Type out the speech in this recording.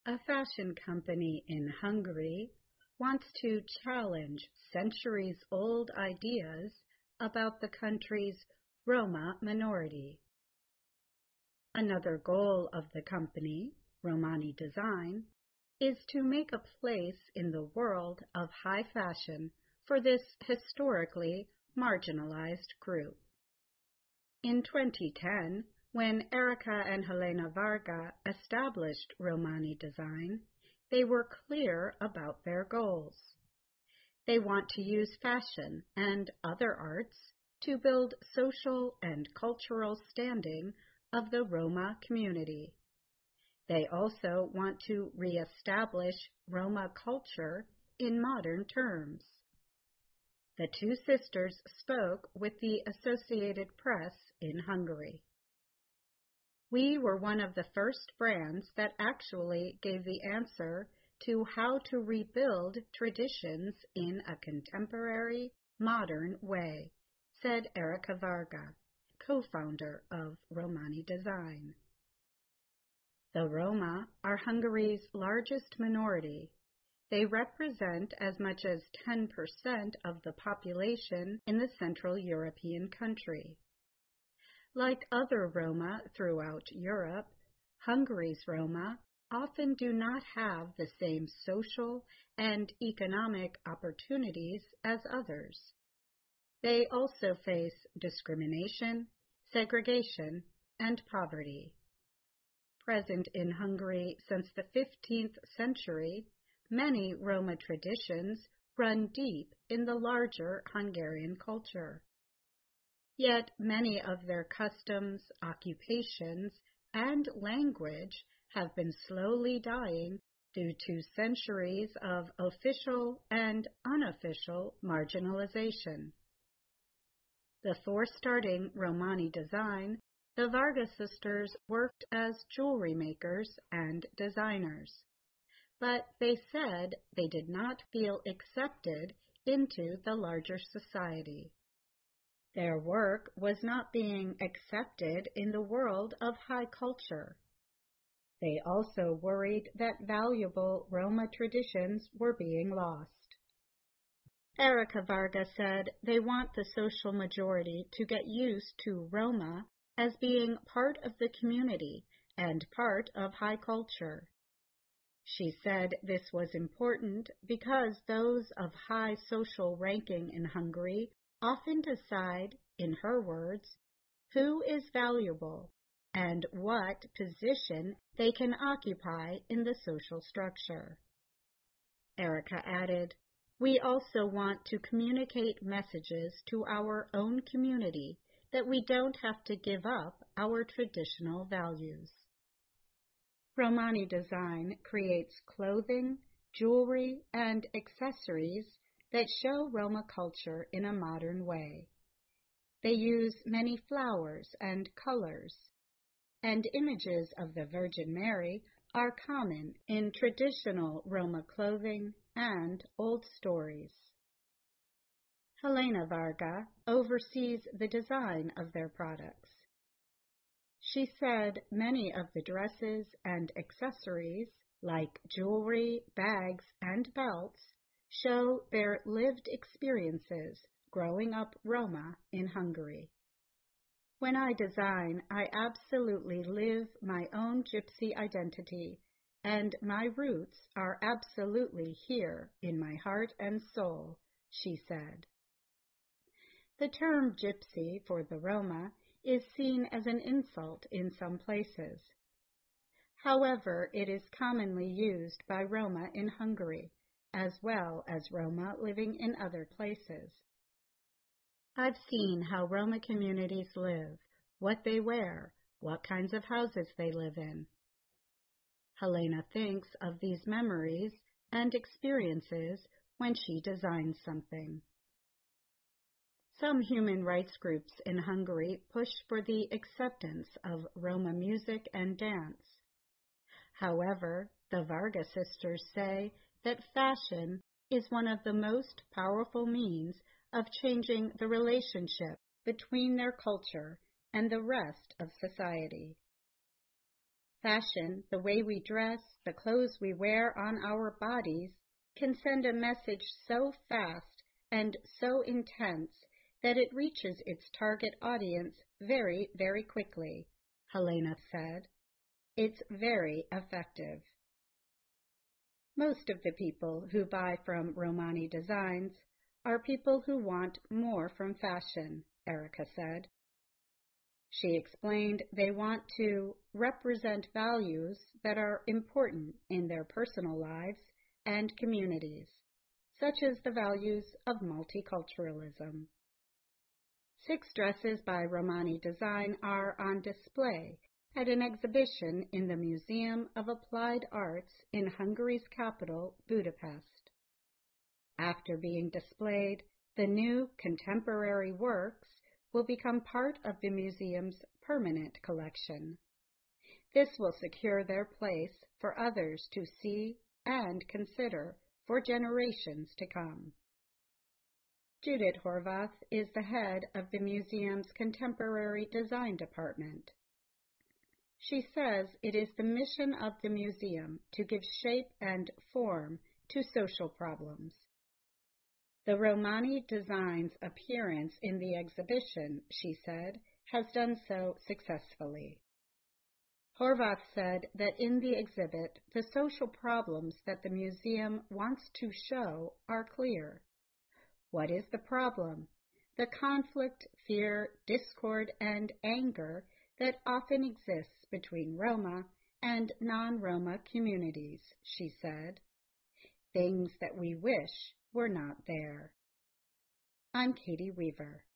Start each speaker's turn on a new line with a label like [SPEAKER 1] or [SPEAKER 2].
[SPEAKER 1] A fashion company in Hungary wants to challenge centuries-old ideas about the country's Roma minority. Another goal of the company, Romani Design, is to make a place in the world of high fashion for this historically marginalized group. In 2010, when Erica and Helena Varga established Romani Design, they were clear about their goals. They want to use fashion and other arts to build social and cultural standing of the Roma community. They also want to reestablish Roma culture in modern terms. The two sisters spoke with the Associated Press in Hungary. We were one of the first brands that actually gave the answer to how to rebuild traditions in a contemporary, modern way, said Erica Varga, co-founder of Romani Design. The Roma are Hungary's largest minority. They represent as much as 10% of the population in the Central European country. Like other Roma throughout Europe, Hungary's Roma often do not have the same social and economic opportunities as others. They also face discrimination, segregation, and poverty. Present in Hungary since the 15th century, many Roma traditions run deep in the larger Hungarian culture. Yet many of their customs, occupations, and language have been slowly dying due to centuries of official and unofficial marginalization. Before starting Romani Design, the Varga sisters worked as jewelry makers and designers, but they said they did not feel accepted into the larger society. Their work was not being accepted in the world of high culture. They also worried that valuable Roma traditions were being lost. Erica Varga said they want the social majority to get used to Roma as being part of the community and part of high culture. She said this was important because those of high social ranking in Hungary often decide, in her words, who is valuable and what position they can occupy in the social structure. Erica added, "We also want to communicate messages to our own community that we don't have to give up our traditional values." Romani Design creates clothing, jewelry, and accessories that show Roma culture in a modern way. They use many flowers and colors, and images of the Virgin Mary are common in traditional Roma clothing and old stories. Helena Varga oversees the design of their products. She said many of the dresses and accessories, like jewelry, bags, and belts, show their lived experiences growing up Roma in Hungary. When I design, I absolutely live my own gypsy identity, and my roots are absolutely here in my heart and soul, she said. The term gypsy for the Roma is seen as an insult in some places. However, it is commonly used by Roma in Hungary, as well as Roma living in other places. I've seen how Roma communities live, what they wear, what kinds of houses they live in. Helena thinks of these memories and experiences when she designs something. Some human rights groups in Hungary push for the acceptance of Roma music and dance. However, the Varga sisters say that fashion is one of the most powerful means of changing the relationship between their culture and the rest of society. Fashion, the way we dress, the clothes we wear on our bodies, can send a message so fast and so intense that it reaches its target audience very, very quickly, Helena said. It's very effective. Most of the people who buy from Romani Designs are people who want more from fashion, Erica said. She explained they want to represent values that are important in their personal lives and communities, such as the values of multiculturalism. 6 dresses by Romani Design are on display at an exhibition in the Museum of Applied Arts in Hungary's capital, Budapest. After being displayed, the new contemporary works will become part of the museum's permanent collection. This will secure their place for others to see and consider for generations to come. Judith Horvath is the head of the museum's Contemporary Design Department. She says it is the mission of the museum to give shape and form to social problems. The Romani Design's appearance in the exhibition, she said, has done so successfully. Horvath said that in the exhibit, the social problems that the museum wants to show are clear. What is the problem? The conflict, fear, discord, and anger that often exists between Roma and non-Roma communities, she said. Things that we wish were not there. I'm Katie Weaver.